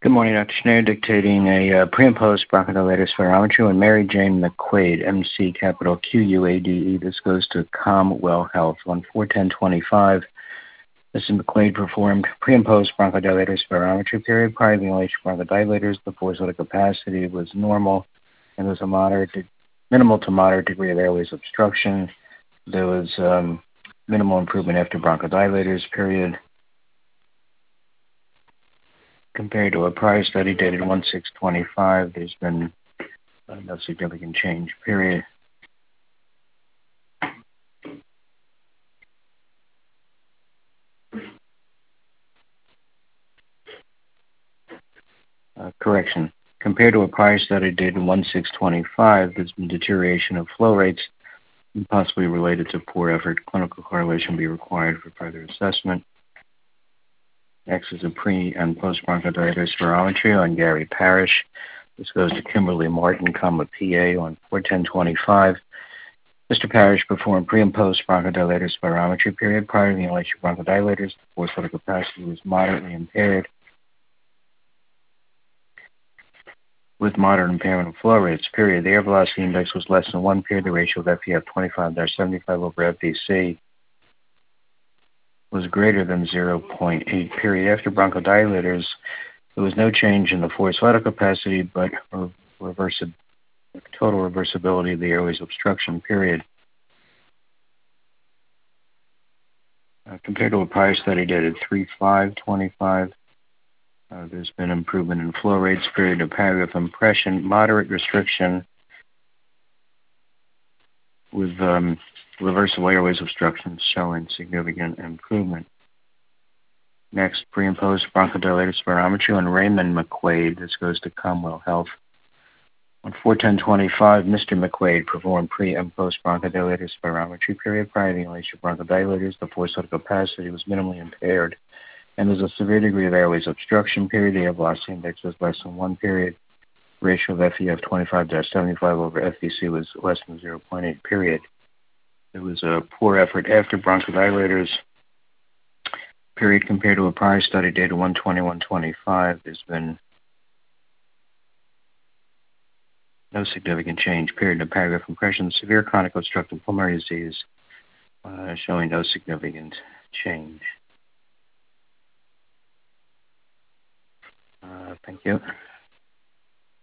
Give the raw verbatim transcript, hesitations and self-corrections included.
Good morning, Doctor Schneider, dictating a uh, pre and post bronchodilator spirometry on Mary Jane McQuaid, M C capital Q U A D E. This goes to Comwell Health on four ten twenty-five. Missus McQuaid performed pre and post bronchodilator spirometry period. Prior to the inhalation bronchodilators, the forced vital capacity was normal and there was a moderate, to, minimal to moderate degree of airways obstruction. There was um, minimal improvement after bronchodilators period. Compared to a prior study dated one six twenty-five, there's been uh, no significant change, period. Uh, correction. Compared to a prior study dated one six twenty-five, there's been deterioration of flow rates and possibly related to poor effort. Clinical correlation will be required for further assessment. Next is a pre- and post-bronchodilator spirometry on Gary Parrish. This goes to Kimberly Martin, comma P A, on four ten twenty-five. Mister Parrish performed pre- and post-bronchodilator spirometry period. Prior to the inhalation of bronchodilators, the forced vital capacity was moderately impaired with moderate impairment of flow rates, period. The air velocity index was less than one, period. The ratio of F E F twenty-five seventy-five over F V C was greater than zero point eight, period. After bronchodilators, there was no change in the forced vital capacity, but reversi- total reversibility of the airways obstruction, period. Uh, compared to a prior study dated three five twenty-five, uh, there's been improvement in flow rates, period of paragraph impression, moderate restriction with um, reversible airways obstruction showing significant improvement. Next, pre and post bronchodilator spirometry on Raymond McQuaid. This goes to Comwell Health. On four ten twenty-five, Mister McQuaid performed pre and post bronchodilator spirometry period. Prior to the inhalation of bronchodilators, the forced vital capacity was minimally impaired, and there's a severe degree of airways obstruction, period. The air velocity index was less than one, period. Ratio of F E F twenty-five seventy-five over F V C was less than zero point eight, period. There was a poor effort after bronchodilators, period. Compared to a prior study dated one twenty-one twenty-five, there's been no significant change, period. In paragraph impression, severe chronic obstructive pulmonary disease uh, showing no significant change. Uh, thank you.